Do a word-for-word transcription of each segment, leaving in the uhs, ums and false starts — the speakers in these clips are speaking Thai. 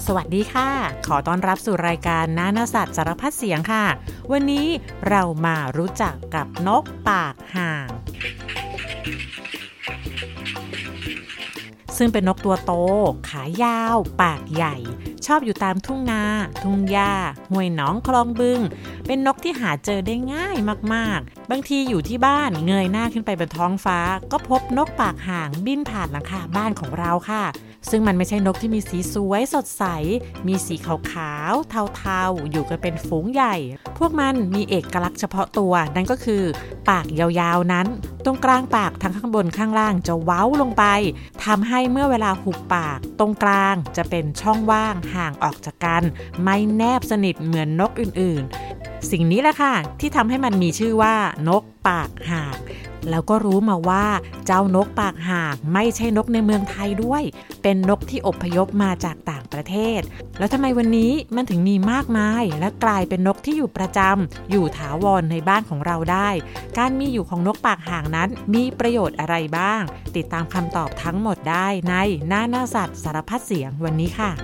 สวัสดีค่ะขอต้อนรับสู่รายการนานาสัตว์สารพัดเสียงค่ะวันนี้เรามารู้จักกับนกปากห่างซึ่งเป็นนกตัวโตขายาวปากใหญ่ชอบอยู่ตามทุ่งนาทุ่งหญ้าห้วยหนองคลองบึงเป็นนกที่หาเจอได้ง่ายมากๆบางทีอยู่ที่บ้านเงยหน้าขึ้นไปบนท้องฟ้าก็พบนกปากห่างบินผ่านหลังคาบ้านของเราค่ะซึ่งมันไม่ใช่นกที่มีสีสวยสดใสมีสีขาวๆเทาๆอยู่กันเป็นฝูงใหญ่พวกมันมีเอกลักษณ์เฉพาะตัวนั่นก็คือปากยาวๆนั้นตรงกลางปากทั้งข้างบนข้างล่างจะเว้าลงไปทำให้เมื่อเวลาหุบปากตรงกลางจะเป็นช่องว่างห่างออกจากกันไม่แนบสนิทเหมือนนกอื่นๆสิ่งนี้แหละค่ะที่ทำให้มันมีชื่อว่านกปากห่างแล้วก็รู้มาว่าเจ้านกปากห่างไม่ใช่นกในเมืองไทยด้วยเป็นนกที่อพยพมาจากต่างประเทศแล้วทำไมวันนี้มันถึงมีมากมายและกลายเป็นนกที่อยู่ประจำอยู่ถาวรในบ้านของเราได้การมีอยู่ของนกปากห่างนั้นมีประโยชน์อะไรบ้างติดตามคำตอบทั้งหมดได้ในนานาสัตว์สารพัดเสียงวันนี้ค่ะ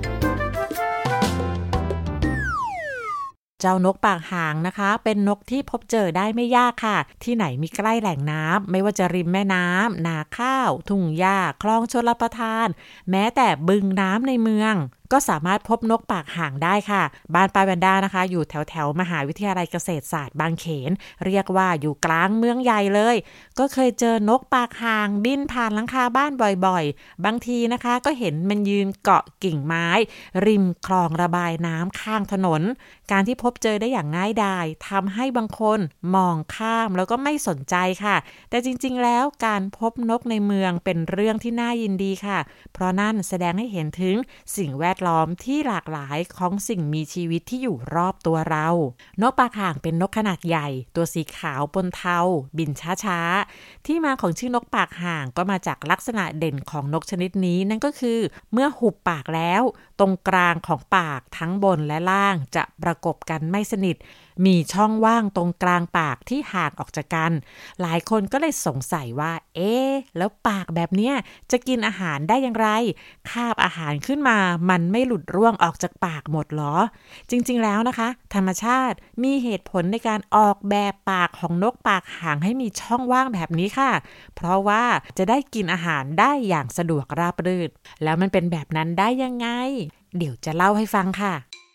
เจ้านกปากห่างนะคะเป็นนกที่พบเจอได้ไม่ยากค่ะที่ไหนมีใกล้แหล่งน้ำไม่ว่าจะริมแม่น้ำนาข้าวทุ่งหญ้าคลองชลประทานแม้แต่บึงน้ำในเมืองก็สามารถพบนกปากห่างได้ค่ะบ้านปาแวนด้านะคะอยู่แถวแถวมหาวิทยาลัยเกษตรศาสตร์บางเขนเรียกว่าอยู่กลางเมืองใหญ่เลยก็เคยเจอนกปากห่างบินผ่านหลังคาบ้านบ่อยๆบางทีนะคะก็เห็นมันยืนเกาะกิ่งไม้ริมคลองระบายน้ำข้างถนนการที่พบเจอได้อย่างง่ายดายทำให้บางคนมองข้ามแล้วก็ไม่สนใจค่ะแต่จริงๆแล้วการพบนกในเมืองเป็นเรื่องที่น่ายินดีค่ะเพราะนั่นแสดงให้เห็นถึงสิ่งแวดล้อมที่หลากหลายของสิ่งมีชีวิตที่อยู่รอบตัวเรานกปากห่างเป็นนกขนาดใหญ่ตัวสีขาวปนเทาบินช้าๆที่มาของชื่อนกปากห่างก็มาจากลักษณะเด่นของนกชนิดนี้นั่นก็คือเมื่อหุบปากแล้วตรงกลางของปากทั้งบนและล่างจะประกบกันไม่สนิทมีช่องว่างตรงกลางปากที่ห่างออกจากกันหลายคนก็เลยสงสัยว่าเอ๊ะแล้วปากแบบเนี้ยจะกินอาหารได้อย่างไรคาบอาหารขึ้นมามันไม่หลุดร่วงออกจากปากหมดหรอจริงๆแล้วนะคะธรรมชาติมีเหตุผลในการออกแบบปากของนกปากห่างให้มีช่องว่างแบบนี้ค่ะเพราะว่าจะได้กินอาหารได้อย่างสะดวกราบรื่นแล้วมันเป็นแบบนั้นได้ยังไงเดี๋ยวจะเล่าให้ฟังค่ะ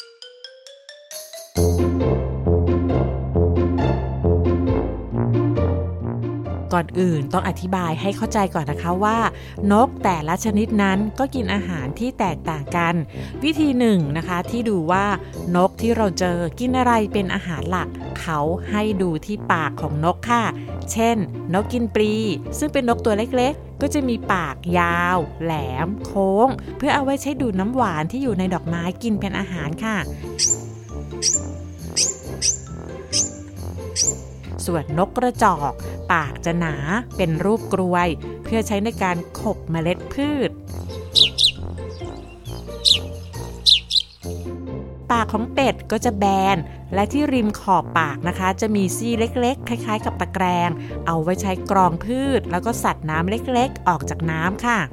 ก่อนอื่นต้องอธิบายให้เข้าใจก่อนนะคะว่านกแต่ละชนิดนั้นก็กินอาหารที่แตกต่างกันวิธีหนึ่งนะคะที่ดูว่านกที่เราเจอกินอะไรเป็นอาหารหลักเขาให้ดูที่ปากของนกค่ะเช่นนกกินปลีซึ่งเป็นนกตัวเล็กๆก็จะมีปากยาวแหลมโค้งเพื่อเอาไว้ใช้ดูดน้ำหวานที่อยู่ในดอกไม้กินเป็นอาหารค่ะส่วนนกกระจอกปากจะหนาเป็นรูปกรวยเพื่อใช้ในการขบเมล็ดพืชปากของเป็ดก็จะแบนและที่ริมขอบปากนะคะจะมีซี่เล็กๆคล้ายๆกับตะแกรงเอาไว้ใช้กรองพืชแล้วก็สัตว์น้ำเล็กๆออกจากน้ำค่ะ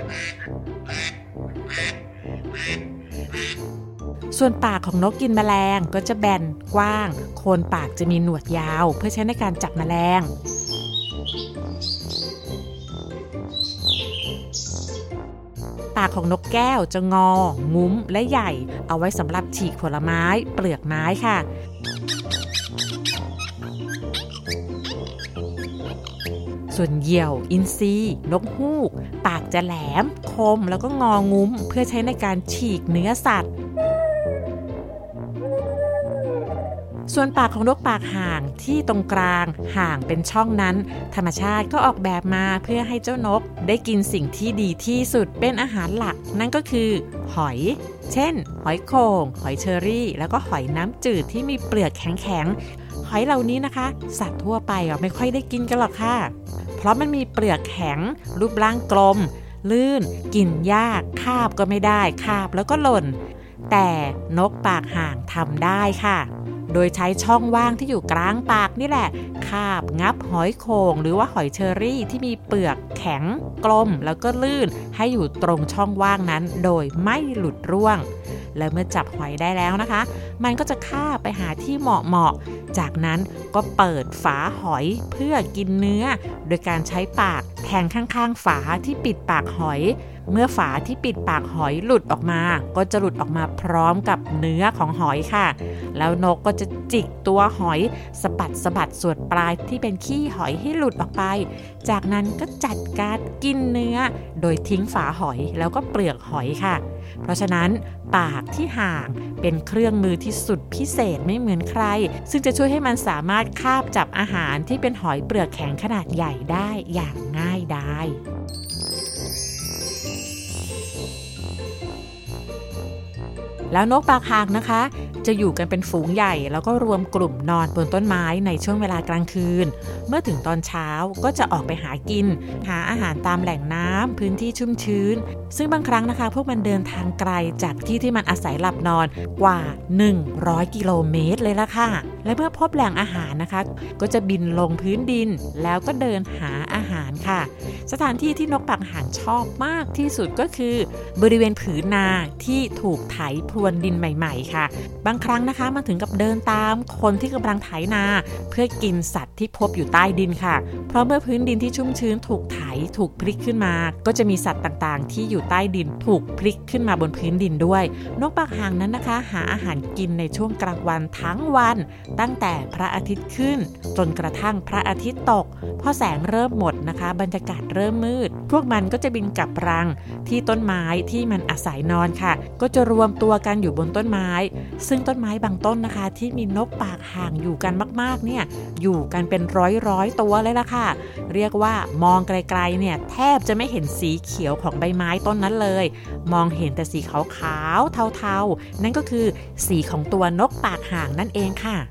ส่วนปากของนกกินแมลงก็จะแบนกว้างโคนปากจะมีหนวดยาวเพื่อใช้ในการจับแมลงปากของนกแก้วจะงองุ้มและใหญ่เอาไว้สำหรับฉีกผลไม้เปลือกไม้ค่ะส่วนเหยี่ยวอินทรีนกฮูกปากจะแหลมคมแล้วก็งองุ้มเพื่อใช้ในการฉีกเนื้อสัตว์ส่วนปากของนกปากห่างที่ตรงกลางห่างเป็นช่องนั้นธรรมชาติก็ออกแบบมาเพื่อให้เจ้านกได้กินสิ่งที่ดีที่สุดเป็นอาหารหลักนั่นก็คือหอยเช่นหอยโข่งหอยเชอรี่แล้วก็หอยน้ำจืดที่มีเปลือกแข็งๆหอยเหล่านี้นะคะสัตว์ทั่วไปอ่ะไม่ค่อยได้กินกันหรอกค่ะเพราะมันมีเปลือกแข็งรูปร่างกลมลื่นกินยากคาบก็ไม่ได้คาบแล้วก็หล่นแต่นกปากห่างทำได้ค่ะโดยใช้ช่องว่างที่อยู่กลางปากนี่แหละคาบงับหอยโข่งหรือว่าหอยเชอรี่ที่มีเปลือกแข็งกลมแล้วก็ลื่นให้อยู่ตรงช่องว่างนั้นโดยไม่หลุดร่วงและเมื่อจับหอยได้แล้วนะคะมันก็จะคาบไปหาที่เหมาะๆจากนั้นก็เปิดฝาหอยเพื่อกินเนื้อโดยการใช้ปากแทงข้างๆฝาที่ปิดปากหอยเมื่อฝาที่ปิดปากหอยหลุดออกมาก็จะหลุดออกมาพร้อมกับเนื้อของหอยค่ะแล้วนกก็จะจิกตัวหอยสะบัดสะบัดส่วนปลายที่เป็นขี้หอยให้หลุดออกไปจากนั้นก็จัดการกินเนื้อโดยทิ้งฝาหอยแล้วก็เปลือกหอยค่ะเพราะฉะนั้นปากที่ห่างเป็นเครื่องมือที่สุดพิเศษไม่เหมือนใครซึ่งจะช่วยให้มันสามารถคาบจับอาหารที่เป็นหอยเปลือกแข็งขนาดใหญ่ได้อย่างง่ายดายแล้วนกปากห่างนะคะจะอยู่กันเป็นฝูงใหญ่แล้วก็รวมกลุ่มนอนบนต้นไม้ในช่วงเวลากลางคืนเมื่อถึงตอนเช้าก็จะออกไปหากินหาอาหารตามแหล่งน้ำพื้นที่ชุ่มชื้นซึ่งบางครั้งนะคะพวกมันเดินทางไกลจากที่ที่มันอาศัยหลับนอนกว่าหนึ่งร้อยกิโลเมตรเลยล่ะค่ะและเมื่อพบแหล่งอาหารนะคะก็จะบินลงพื้นดินแล้วก็เดินหาอาหารค่ะสถานที่ที่นกปากห่างชอบมากที่สุดก็คือบริเวณผืนนาที่ถูกไถพรวนดินใหม่ๆค่ะบางครั้งนะคะมันถึงกับเดินตามคนที่กำลังไถนาเพื่อกินสัตว์ที่พบอยู่ใต้ดินค่ะเพราะเมื่อพื้นดินที่ชุ่มชื้นถูกไถถูกพลิกขึ้นมาก็จะมีสัตว์ต่างๆที่อยู่ใต้ดินถูกพลิกขึ้นมาบนพื้นดินด้วยนกปากห่างนั้นนะคะหาอาหารกินในช่วงกลางวันทั้งวันตั้งแต่พระอาทิตย์ขึ้นจนกระทั่งพระอาทิตย์ตกพอแสงเริ่มหมดนะคะบรรยากาศเริ่มมืดพวกมันก็จะบินกลับรังที่ต้นไม้ที่มันอาศัยนอนค่ะก็จะรวมตัวกันอยู่บนต้นไม้ซึ่งต้นไม้บางต้นนะคะที่มีนกปากห่างอยู่กันมากๆเนี่ยอยู่กันเป็นร้อยๆตัวเลยล่ะค่ะเรียกว่ามองไกลๆเนี่ยแทบจะไม่เห็นสีเขียวของใบไม้ต้นนั้นเลยมองเห็นแต่สีขาวๆเทาๆนั่นก็คือสีของตัวนกปากห่างนั่นเองค่ะ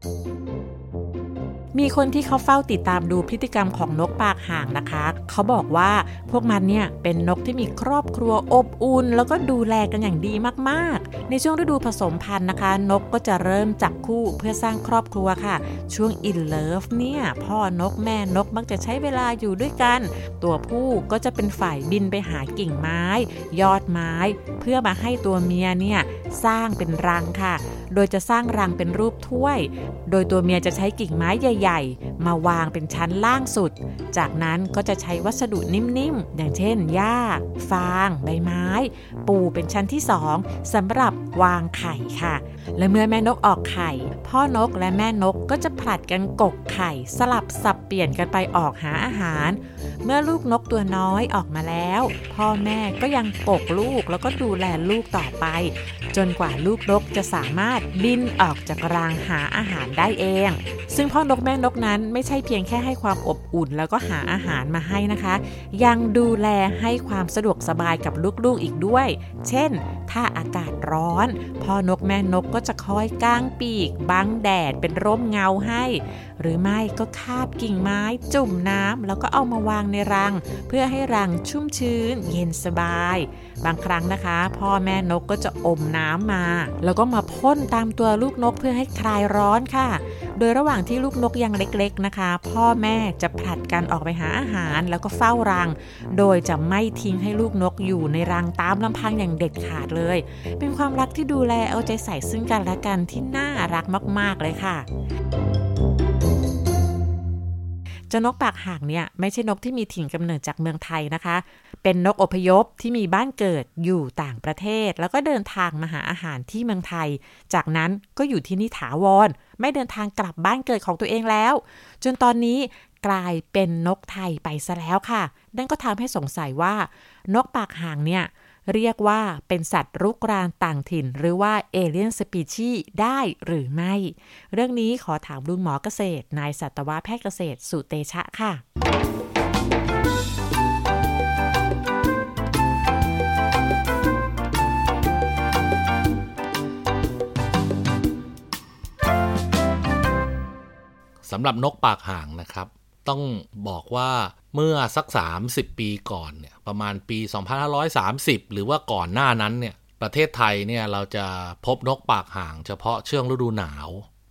มีคนที่เขาเฝ้าติดตามดูพฤติกรรมของนกปากห่างนะคะเขาบอกว่าพวกมันเนี่ยเป็นนกที่มีครอบครัวอบอุ่นแล้วก็ดูแลกันอย่างดีมากๆในช่วงฤดูผสมพันธุ์นะคะนกก็จะเริ่มจับคู่เพื่อสร้างครอบครัวค่ะช่วง in love เนี่ยพ่อนกแม่นกมักจะใช้เวลาอยู่ด้วยกันตัวผู้ก็จะเป็นฝ่ายบินไปหากิ่งไม้ยอดไม้เพื่อมาให้ตัวเมียเนี่ยสร้างเป็นรังค่ะโดยจะสร้างรังเป็นรูปถ้วยโดยตัวเมียจะใช้กิ่งไม้ใหญ่ๆมาวางเป็นชั้นล่างสุดจากนั้นก็จะใช้วัสดุนิ่มๆอย่างเช่นหญ้าฟางใบไม้ปูเป็นชั้นที่สองสำหรับวางไข่ค่ะและเมื่อแม่นกออกไข่พ่อนกและแม่นกก็จะผลัดกันกกไข่สลับสับเปลี่ยนกันไปออกหาอาหารเมื่อลูกนกตัวน้อยออกมาแล้วพ่อแม่ก็ยังกกลูกแล้วก็ดูแลลูกต่อไปจนกว่าลูกนกจะสามารถบินออกจากรังหาอาหารได้เองซึ่งพ่อนกแม่นกนั้นไม่ใช่เพียงแค่ให้ความอบอุ่นแล้วก็หาอาหารมาให้นะคะยังดูแลให้ความสะดวกสบายกับลูกๆอีกด้วยเช่นถ้าอากาศร้อนพ่อนกแม่นกก็จะคอยกางปีกบังแดดเป็นร่มเงาให้หรือไม่ก็คาบกิ่งไม้จุ่มน้ำแล้วก็เอามาวางในรังเพื่อให้รังชุ่มชื้นเย็นสบายบางครั้งนะคะพ่อแม่นกก็จะอมน้ำมาแล้วก็มาพ่นตามตัวลูกนกเพื่อให้คลายร้อนค่ะโดยระหว่างที่ลูกนกยังเล็กๆนะคะพ่อแม่จะผลัดกันออกไปหาอาหารแล้วก็เฝ้ารังโดยจะไม่ทิ้งให้ลูกนกอยู่ในรังตามลำพังอย่างเด็ดขาดเลยเป็นความรักที่ดูแลเอาใจใส่ซึ่งกันและกันที่น่ารักมากๆเลยค่ะเจ้านกปากห่างเนี่ยไม่ใช่นกที่มีถิ่นกำเนิดจากเมืองไทยนะคะเป็นนกอพยพที่มีบ้านเกิดอยู่ต่างประเทศแล้วก็เดินทางมาหาอาหารที่เมืองไทยจากนั้นก็อยู่ที่นี่ถาวรไม่เดินทางกลับบ้านเกิดของตัวเองแล้วจนตอนนี้กลายเป็นนกไทยไปซะแล้วค่ะนั่นก็ทำให้สงสัยว่านกปากห่างเนี่ยเรียกว่าเป็นสัตว์รุกรานต่างถิ่นหรือว่าเอเลียนสปีชีส์ได้หรือไม่เรื่องนี้ขอถามลุงหมอเกษตรนายสัตวแพทย์เกษตรสุเตชะค่ะสำหรับนกปากห่างนะครับต้องบอกว่าเมื่อสักสามสิบปีก่อนเนี่ยประมาณปีสองพันห้าร้อยสามสิบหรือว่าก่อนหน้านั้นเนี่ยประเทศไทยเนี่ยเราจะพบนกปากห่างเฉพาะช่วงฤดูหนาว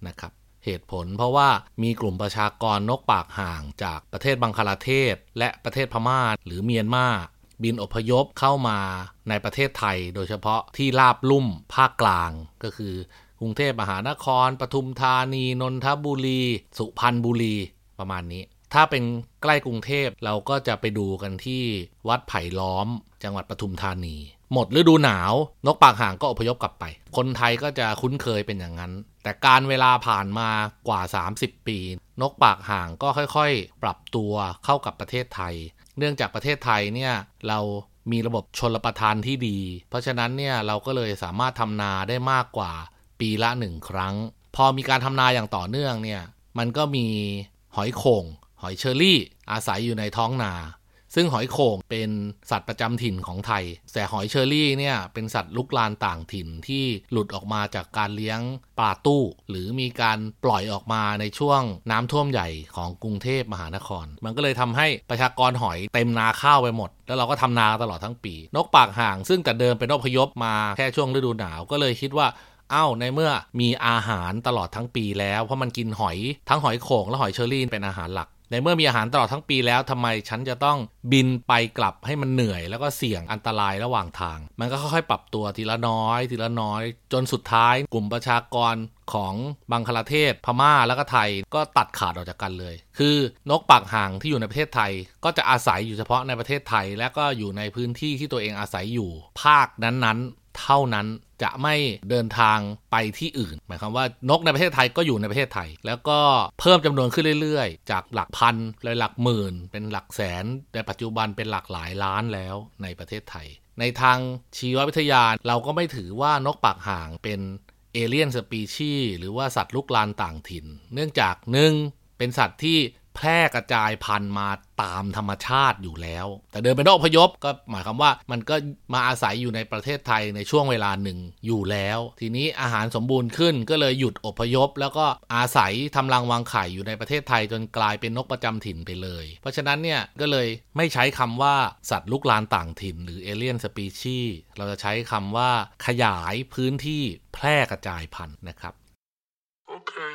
นะครับเหตุผลเพราะว่ามีกลุ่มประชากรนกปากห่างจากประเทศบังคลาเทศและประเทศพม่าหรือเมียนมาบินอพยพเข้ามาในประเทศไทยโดยเฉพาะที่ราบลุ่มภาคกลางก็คือกรุงเทพมหานครปทุมธานีนนทบุรีสุพรรณบุรีประมาณนี้ถ้าเป็นใกล้กรุงเทพเราก็จะไปดูกันที่วัดไผ่ล้อมจังหวัดปทุมธานีหมดฤดูหนาวนกปากห่างก็อพยพกลับไปคนไทยก็จะคุ้นเคยเป็นอย่างนั้นแต่การเวลาผ่านมากว่าสามสิบปีนกปากห่างก็ค่อยๆปรับตัวเข้ากับประเทศไทยเนื่องจากประเทศไทยเนี่ยเรามีระบบชลประทานที่ดีเพราะฉะนั้นเนี่ยเราก็เลยสามารถทำนาได้มากกว่าปีละหนึ่งครั้งพอมีการทำนาอย่างต่อเนื่องเนี่ยมันก็มีหอยโข่งหอยเชอรี่อาศัยอยู่ในท้องนาซึ่งหอยโข่งเป็นสัตว์ประจำถิ่นของไทยแต่หอยเชอรี่เนี่ยเป็นสัตว์ลุกลานต่างถิ่นที่หลุดออกมาจากการเลี้ยงปลาตู้หรือมีการปล่อยออกมาในช่วงน้ำท่วมใหญ่ของกรุงเทพมหานครมันก็เลยทำให้ประชากรหอยเต็มนาข้าวไปหมดแล้วเราก็ทำนาตลอดทั้งปีนกปากห่างซึ่งแต่เดิมเป็นนกอพยพมาแค่ช่วงฤดูหนาวก็เลยคิดว่าเอ้าในเมื่อมีอาหารตลอดทั้งปีแล้วเพราะมันกินหอยทั้งหอยโข่งและหอยเชอรี่เป็นอาหารหลักในเมื่อมีอาหารตลอดทั้งปีแล้วทำไมฉันจะต้องบินไปกลับให้มันเหนื่อยแล้วก็เสี่ยงอันตรายระหว่างทางมันก็ค่อยๆปรับตัวทีละน้อยทีละน้อยจนสุดท้ายกลุ่มประชากรของบังคลาเทศพม่าแล้วก็ไทยก็ตัดขาดออกจากกันเลยคือนกปากห่างที่อยู่ในประเทศไทยก็จะอาศัยอยู่เฉพาะในประเทศไทยและก็อยู่ในพื้นที่ที่ตัวเองอาศัยอยู่ภาคนั้นๆเท่านั้นจะไม่เดินทางไปที่อื่นหมายความว่านกในประเทศไทยก็อยู่ในประเทศไทยแล้วก็เพิ่มจำนวนขึ้นเรื่อยๆจากหลักพันเลยหลักหมื่นเป็นหลักแสนในปัจจุบันเป็นหลักหลายล้านแล้วในประเทศไทยในทางชีววิทยาเราก็ไม่ถือว่านกปากห่างเป็นเอเลี่ยนสปีชีส์หรือว่าสัตว์ลุกลานต่างถิ่นเนื่องจากหนึ่งเป็นสัตว์ที่แพร่กระจายพันธุ์มาตามธรรมชาติอยู่แล้วแต่เดินเป็นนกอพยพก็หมายความว่ามันก็มาอาศัยอยู่ในประเทศไทยในช่วงเวลาหนึ่งอยู่แล้วทีนี้อาหารสมบูรณ์ขึ้นก็เลยหยุดอพยพแล้วก็อาศัยทำรังวางไข่อยู่ในประเทศไทยจนกลายเป็นนกประจำถิ่นไปเลยเพราะฉะนั้นเนี่ยก็เลยไม่ใช้คำว่าสัตว์ลุกลานต่างถิ่นหรือเอเลี่ยนสปีชีส์เราจะใช้คำว่าขยายพื้นที่แพร่กระจายพันธุ์นะครับโอเค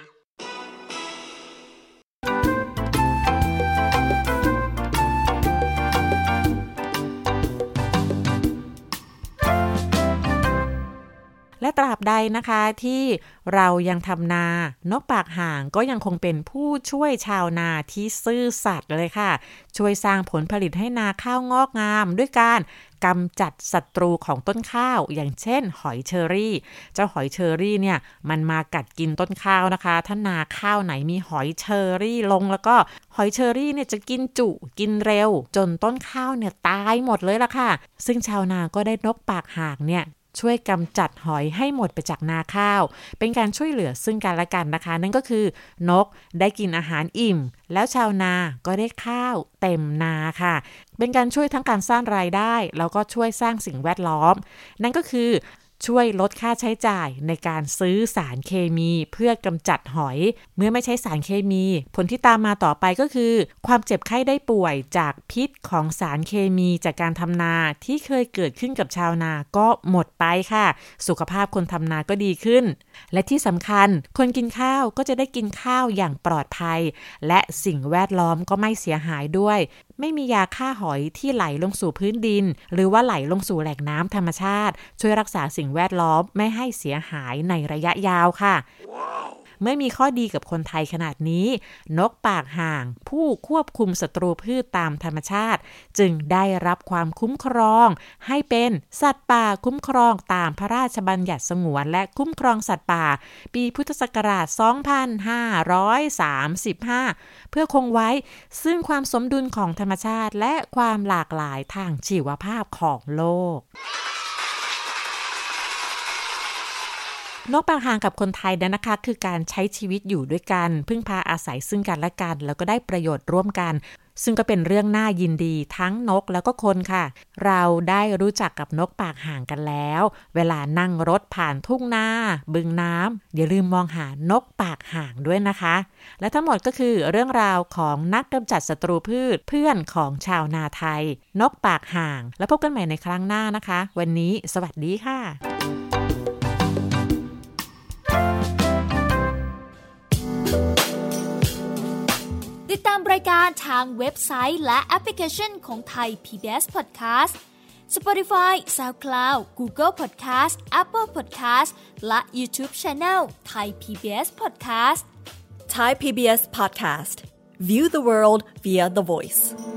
และตราบใดนะคะที่เรายังทำนานกปากห่างก็ยังคงเป็นผู้ช่วยชาวนาที่ซื่อสัตย์เลยค่ะช่วยสร้างผลผลิตให้นาข้าวงอกงามด้วยการกำจัดศัตรูของต้นข้าวอย่างเช่นหอยเชอรี่เจ้าหอยเชอรี่เนี่ยมันมากัดกินต้นข้าวนะคะถ้านาข้าวไหนมีหอยเชอรี่ลงแล้วก็หอยเชอรี่เนี่ยจะกินจุกินเร็วจนต้นข้าวเนี่ยตายหมดเลยล่ะค่ะซึ่งชาวนาก็ได้นกปากห่างเนี่ยช่วยกำจัดหอยให้หมดไปจากนาข้าวเป็นการช่วยเหลือซึ่งกันและกันนะคะนั่นก็คือนกได้กินอาหารอิ่มแล้วชาวนาก็ได้ข้าวเต็มนาค่ะเป็นการช่วยทั้งการสร้างรายได้แล้วก็ช่วยสร้างสิ่งแวดล้อมนั่นก็คือช่วยลดค่าใช้จ่ายในการซื้อสารเคมีเพื่อกำจัดหอยเมื่อไม่ใช้สารเคมีผลที่ตามมาต่อไปก็คือความเจ็บไข้ได้ป่วยจากพิษของสารเคมีจากการทำนาที่เคยเกิดขึ้นกับชาวนาก็หมดไปค่ะสุขภาพคนทำนาก็ดีขึ้นและที่สำคัญคนกินข้าวก็จะได้กินข้าวอย่างปลอดภัยและสิ่งแวดล้อมก็ไม่เสียหายด้วยไม่มียาฆ่าหอยที่ไหลลงสู่พื้นดินหรือว่าไหลลงสู่แหล่งน้ำธรรมชาติช่วยรักษาสิ่งแวดล้อมไม่ให้เสียหายในระยะยาวค่ะ wow. เมื่อมีข้อดีกับคนไทยขนาดนี้นกปากห่างผู้ควบคุมศัตรูพืชตามธรรมชาติจึงได้รับความคุ้มครองให้เป็นสัตว์ป่าคุ้มครองตามพระราชบัญญัติสงวนและคุ้มครองสัตว์ป่าปีพุทธศักราชสองพันห้าร้อยสามสิบห้าเพื่อคงไว้ซึ่งความสมดุลของธรรมชาติและความหลากหลายทางชีวภาพของโลกนกปากห่างกับคนไทยนั้นนะคะคือการใช้ชีวิตอยู่ด้วยกันพึ่งพาอาศัยซึ่งกันและกันแล้วก็ได้ประโยชน์ร่วมกันซึ่งก็เป็นเรื่องน่ายินดีทั้งนกแล้วก็คนค่ะเราได้รู้จักกับนกปากห่างกันแล้วเวลานั่งรถผ่านทุ่งนาบึงน้ำอย่าลืมมองหานกปากห่างด้วยนะคะและทั้งหมดก็คือเรื่องราวของนักกำจัดศัตรูพืชเพื่อนของชาวนาไทยนกปากห่างแล้วพบกันใหม่ในครั้งหน้านะคะวันนี้สวัสดีค่ะรายการทางเว็บไซต์และแอปพลิเคชันของไทย พี บี เอส Podcast Spotify, SoundCloud, Google Podcast, Apple Podcast และ YouTube Channel Thai พี บี เอส Podcast Thai พี บี เอส Podcast View the world via the voice